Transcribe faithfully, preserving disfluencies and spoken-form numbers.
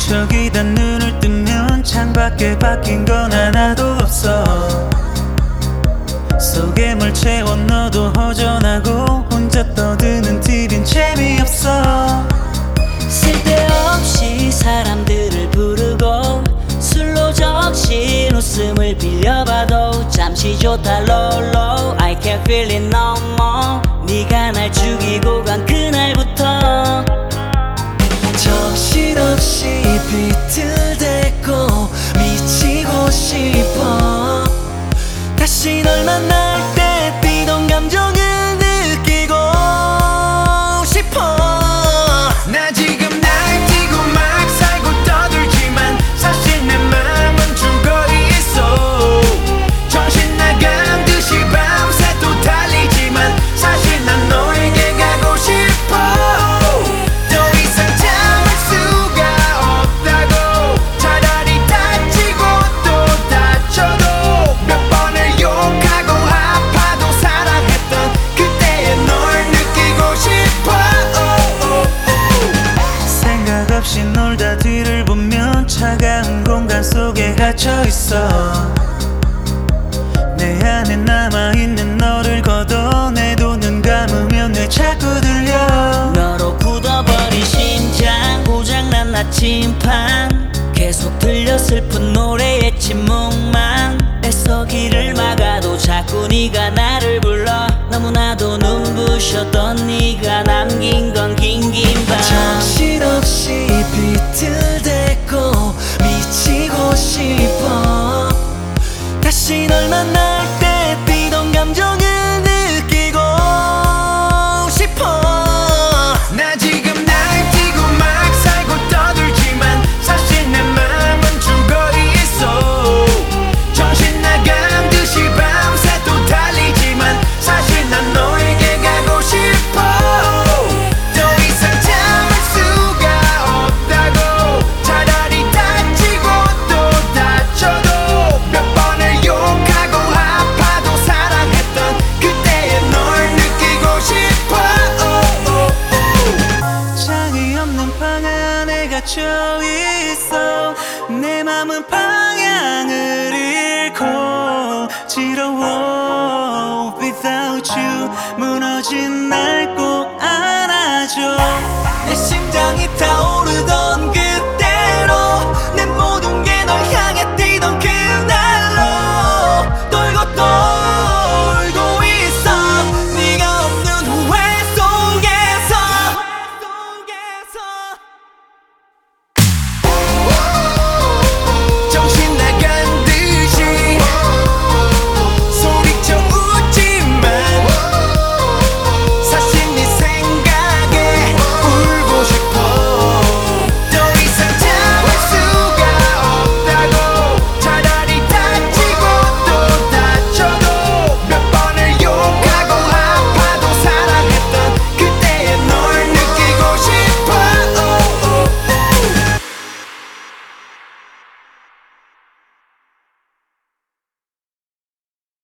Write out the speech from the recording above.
저기다 눈을 뜨면 창밖에 바뀐 건 하나도 없어. 속에 뭘 채워 넣어도 허전하고 혼자 떠드는 팁인 재미없어. 쓸데없이 사람들을 부르고 술로 적신 웃음을 빌려봐도 잠시 좋다 롤로 I can't feel it no more. 네가 날 죽이고 간 그날부터 정신없이 비틀대고 미치고 싶어. 다시 널 만날 때 뛰던 감정을 느끼고 싶어. 나 지금 날뛰고 막 살고 떠들지만 사실 내 맘은 죽어 있어. 정신 나간 듯이 밤새 또 달리지만 사실 난 너에게 가고 싶어. 더 이상 참을 수가 없다고. 차라리 다치고 또 다쳐도 몇 번을 욕하고 아파도 사랑했던 그때의 널 느끼고 싶어. 생각 없이 놀다 뒤를 보면 차가운 공간 속에 갇혀있어. 내 안에 남아있는 너를 걷어내도 눈 감으면 왜 자꾸 들려. 너로 굳어버린 심장 고장난 나침판 계속 들려 슬픈 노래의 침묵만 애써 길을 막아도 자꾸 네가 나를 불러. 너무나도 눈부셨던 네가 남긴 건 긴 긴 밤. 정신없이 비틀대고 미치고 싶어. 다시 널 만날 때 뛰던 감정을 느끼고 싶어. 나 지금 날뛰고 막 살고 떠들지만 사실 내 맘은 죽어 있어. 정신 나간 듯이 밤새 또 달리지만 사실 난 너에게 가고 싶어. 더 이상 참을 수가 없다고. 차라리 다치고 또 다쳐도 몇 번을 욕하고 아파도 사랑했던 그때의 널 느끼고 싶어. 창이 없는 방 안에 갇혀 있어. 내 맘은 방향을 잃고 지러워. Without you 무너진 날 꼭 안아줘. 내 심장이 타오르